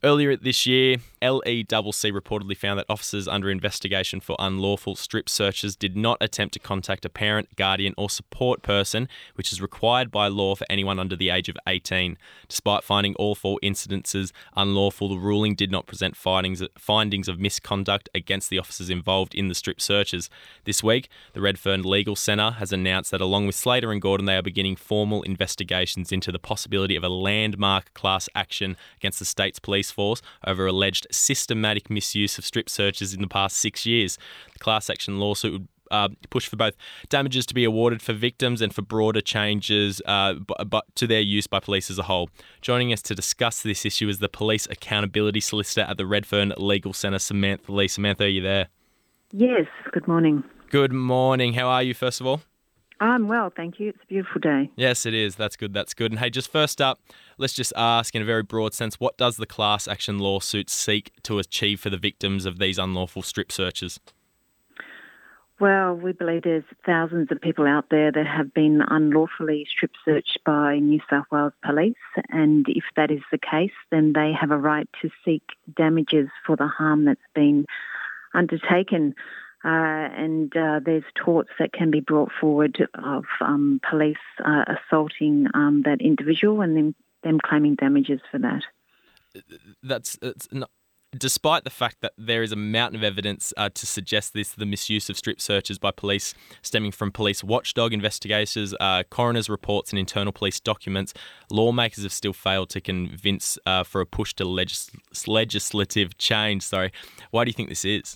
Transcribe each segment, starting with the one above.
Earlier this year, LECC reportedly found that officers under investigation for unlawful strip searches did not attempt to contact a parent, guardian or support person, which is required by law for anyone under the age of 18. Despite finding all 4 incidences unlawful, the ruling did not present findings of misconduct against the officers involved in the strip searches. This week, the Redfern Legal Centre has announced that along with Slater and Gordon, they are beginning formal investigations into the possibility of a landmark class action against the state's police force over alleged systematic misuse of strip searches in the past 6 years. The class action lawsuit would push for both damages to be awarded for victims and for broader changes but to their use by police as a whole. Joining us to discuss this issue is the Police Accountability Solicitor at the Redfern Legal Centre, Samantha Lee. Samantha, are you there? Yes, good morning. Good morning. How are you, first of all? I'm well, thank you. It's a beautiful day. Yes, it is. That's good. And hey, just first up, let's just ask in a very broad sense, what does the class action lawsuit seek to achieve for the victims of these unlawful strip searches? Well, we believe there's thousands of people out there that have been unlawfully strip searched by New South Wales Police, and if that is the case, then they have a right to seek damages for the harm that's been undertaken. And there's torts that can be brought forward of police assaulting that individual and then them claiming damages for that. Despite the fact that there is a mountain of evidence to suggest the misuse of strip searches by police stemming from police watchdog investigators, coroner's reports and internal police documents, lawmakers have still failed to convince for a push to legislative change. Why do you think this is?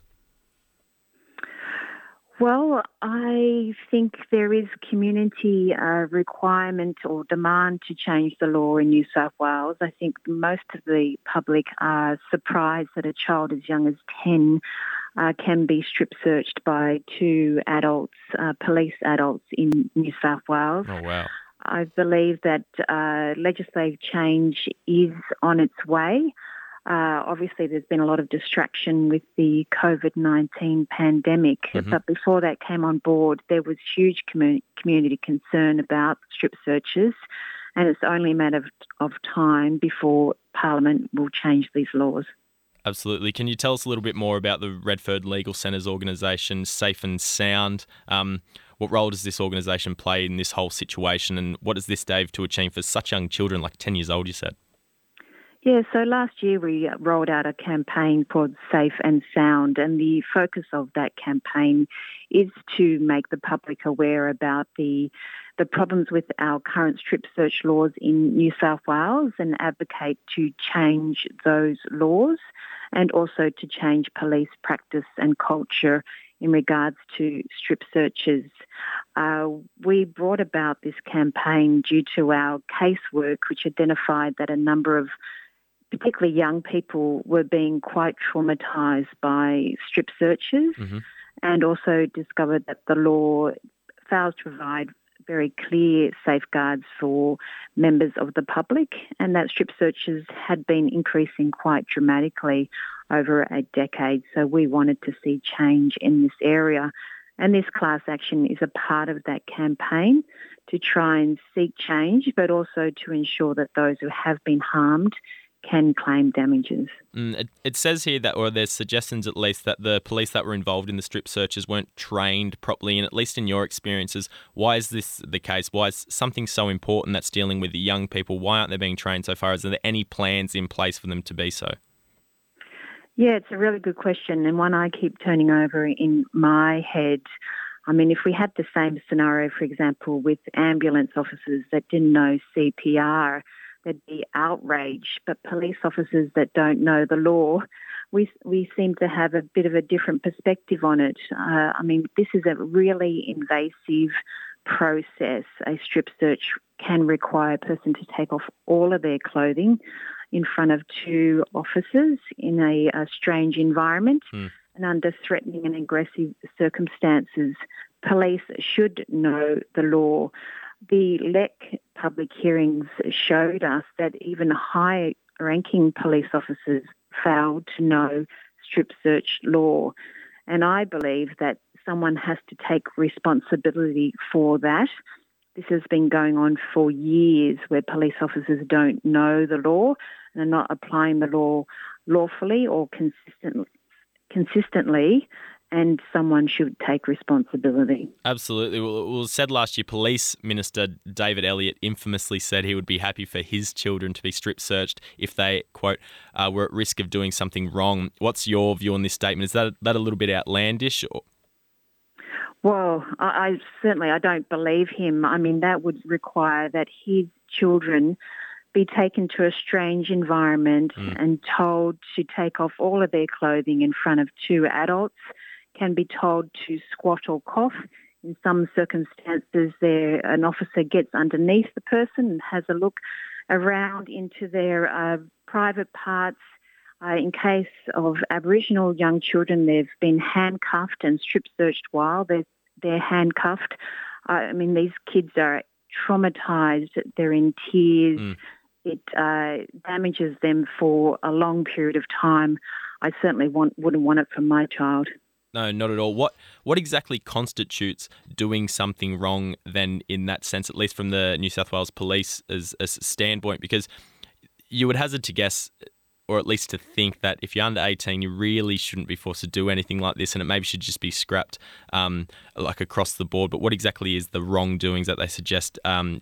Well, I think there is community requirement or demand to change the law in New South Wales. I think most of the public are surprised that a child as young as 10 can be strip searched by 2 adults, police adults in New South Wales. Oh, wow. I believe that legislative change is on its way. Obviously, there's been a lot of distraction with the COVID-19 pandemic, but before that came on board, there was huge community concern about strip searches, and it's only a matter of time before Parliament will change these laws. Absolutely. Can you tell us a little bit more about the Redfern Legal Centre's organisation, Safe and Sound? What role does this organisation play in this whole situation, and what does this aim to achieve for such young children, like 10 years old, you said? Yeah, so last year we rolled out a campaign called Safe and Sound, and the focus of that campaign is to make the public aware about the problems with our current strip search laws in New South Wales and advocate to change those laws and also to change police practice and culture in regards to strip searches. We brought about this campaign due to our casework, which identified that a number of particularly young people were being quite traumatised by strip searches and also discovered that the law fails to provide very clear safeguards for members of the public and that strip searches had been increasing quite dramatically over a decade. So we wanted to see change in this area. And this class action is a part of that campaign to try and seek change, but also to ensure that those who have been harmed can claim damages. It says here that, or there's suggestions at least, that the police that were involved in the strip searches weren't trained properly. And at least in your experiences, why is this the case? Why is something so important that's dealing with the young people? Why aren't they being trained so far? Are there any plans in place for them to be so? Yeah, it's a really good question and one I keep turning over in my head. I mean, if we had the same scenario, for example, with ambulance officers that didn't know CPR, there'd be outrage, but police officers that don't know the law, we seem to have a bit of a different perspective on it. I mean, this is a really invasive process. A strip search can require a person to take off all of their clothing in front of 2 officers in a strange environment and under threatening and aggressive circumstances. Police should know the law. The LEC public hearings showed us that even high-ranking police officers failed to know strip search law. And I believe that someone has to take responsibility for that. This has been going on for years where police officers don't know the law and are not applying the law lawfully or consistently, and someone should take responsibility. Absolutely. Well, it was said last year, Police Minister David Elliott infamously said he would be happy for his children to be strip searched if they, quote, were at risk of doing something wrong. What's your view on this statement? Is that a little bit outlandish? Well, I certainly don't believe him. I mean, that would require that his children be taken to a strange environment and told to take off all of their clothing in front of two adults, can be told to squat or cough. In some circumstances, an officer gets underneath the person and has a look around into their private parts. In case of Aboriginal young children, they've been handcuffed and strip searched while they're handcuffed. I mean, these kids are traumatised. They're in tears. It damages them for a long period of time. I certainly wouldn't want it for my child. No, not at all. What exactly constitutes doing something wrong then in that sense, at least from the New South Wales Police as a standpoint? Because you would hazard to guess, or at least to think, that if you're under 18, you really shouldn't be forced to do anything like this, and it maybe should just be scrapped like across the board. But what exactly is the wrongdoings that they suggest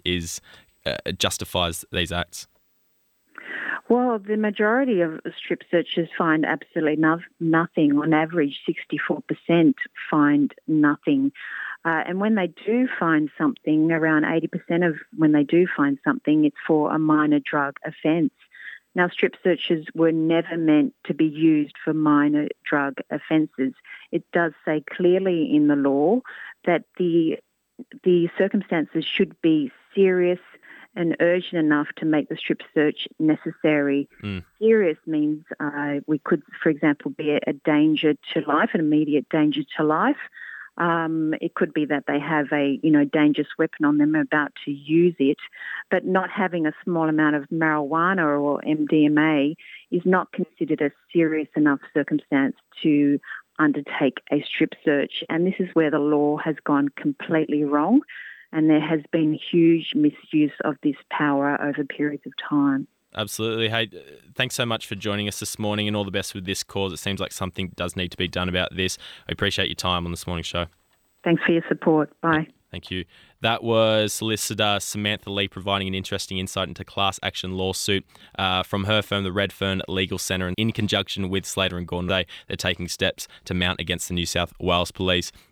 justifies these acts? Well, the majority of strip searchers find absolutely nothing. On average, 64% find nothing. And when they do find something, around 80% of when they do find something, it's for a minor drug offence. Now, strip searches were never meant to be used for minor drug offences. It does say clearly in the law that the circumstances should be serious and urgent enough to make the strip search necessary. Serious means we could, for example, be a danger to life, an immediate danger to life. It could be that they have a dangerous weapon on them, about to use it, but not having a small amount of marijuana or MDMA is not considered a serious enough circumstance to undertake a strip search. And this is where the law has gone completely wrong. And there has been huge misuse of this power over periods of time. Absolutely. Hey, thanks so much for joining us this morning, and all the best with this cause. It seems like something does need to be done about this. I appreciate your time on this morning's show. Thanks for your support. Bye. Thank you. That was solicitor Samantha Lee providing an interesting insight into class action lawsuit from her firm, the Redfern Legal Centre, and in conjunction with Slater and Gordon. They're taking steps to mount against the New South Wales Police.